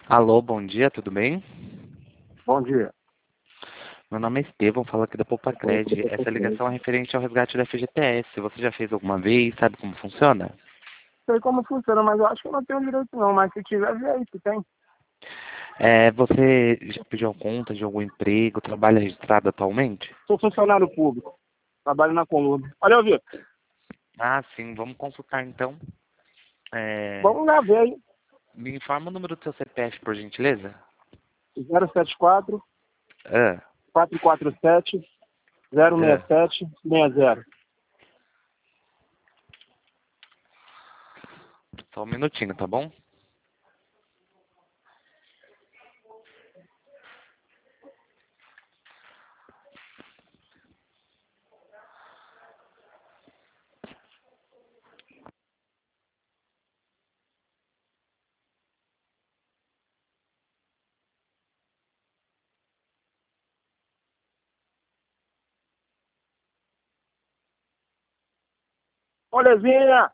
Alô, bom dia, tudo bem? Bom dia. Meu nome é Estevão, falo aqui da Poupacred. Essa ligação é referente ao resgate da FGTS. Você já fez alguma vez? Sabe como funciona? Sei como funciona, mas eu acho que eu não tenho direito não, mas se tiver, vê aí se tem. Você já pediu conta de algum emprego, trabalha registrado atualmente? Sou funcionário público, trabalho na Colômbia. Olha, Vitor, Ah, sim, vamos consultar então. É, vamos lá ver aí. Me informa o número do seu CPF, por gentileza? 074 Ah, 447 ah. 067 60. Só um minutinho, tá bom? Olezinha,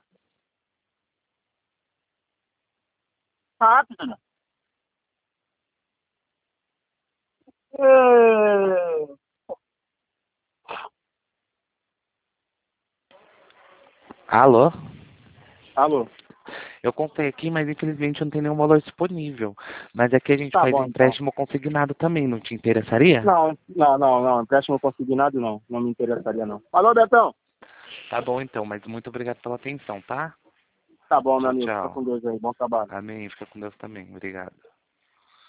rápido, né? Ê, Alô? Alô, Eu contei aqui, mas infelizmente não tem nenhum valor disponível. Mas aqui a gente tá faz bom então. empréstimo consignado também, não te interessaria? Não, empréstimo consignado não me interessaria não. Alô, Betão? Tá bom então, mas muito obrigado pela atenção, tá? Tá bom, meu Tchau, amigo, fica com tchau. Deus aí, bom trabalho. Amém. Fica com Deus também. Obrigado.